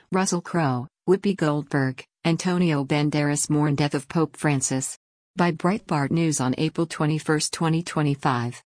Russell Crowe, Whoopi Goldberg, Antonio Banderas mourn death of Pope Francis. By Breitbart News on April 21, 2025.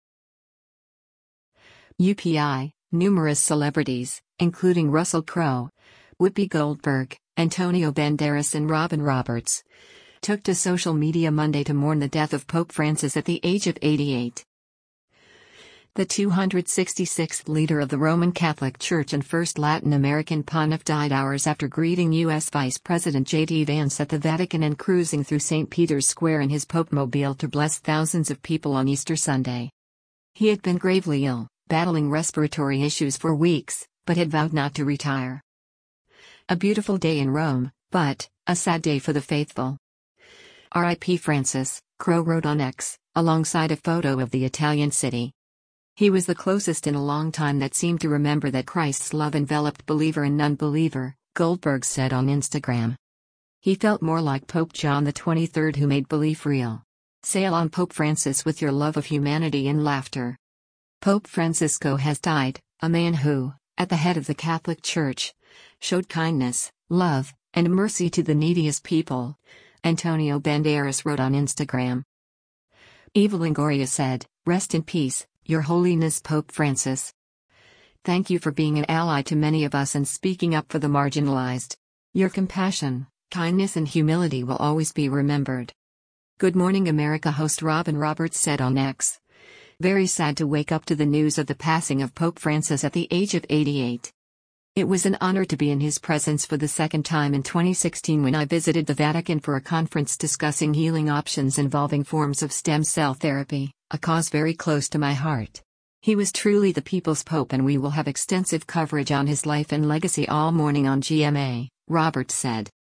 UPI, numerous celebrities, including Russell Crowe, Whoopi Goldberg, Antonio Banderas and Robin Roberts, took to social media Monday to mourn the death of Pope Francis at the age of 88. The 266th leader of the Roman Catholic Church and first Latin American pontiff died hours after greeting U.S. Vice President J.D. Vance at the Vatican and cruising through St. Peter's Square in his Pope-mobile to bless thousands of people on Easter Sunday. He had been gravely ill, battling respiratory issues for weeks, but had vowed not to retire. A beautiful day in Rome, but a sad day for the faithful. R.I.P. Francis, Crowe wrote on X, alongside a photo of the Italian city. He was the closest in a long time that seemed to remember that Christ's love enveloped believer and non-believer, Goldberg said on Instagram. He felt more like Pope John XXIII who made belief real. Sail on Pope Francis with your love of humanity and laughter. Pope Francisco has died, a man who, at the head of the Catholic Church, showed kindness, love, and mercy to the neediest people, Antonio Banderas wrote on Instagram. Eva Longoria said, "Rest in peace, Your Holiness Pope Francis. Thank you for being an ally to many of us and speaking up for the marginalized. Your compassion, kindness and humility will always be remembered." Good Morning America host Robin Roberts said on X, "Very sad to wake up to the news of the passing of Pope Francis at the age of 88. It was an honor to be in his presence for the second time in 2016 when I visited the Vatican for a conference discussing healing options involving forms of stem cell therapy, a cause very close to my heart. He was truly the people's pope and we will have extensive coverage on his life and legacy all morning on GMA," Roberts said.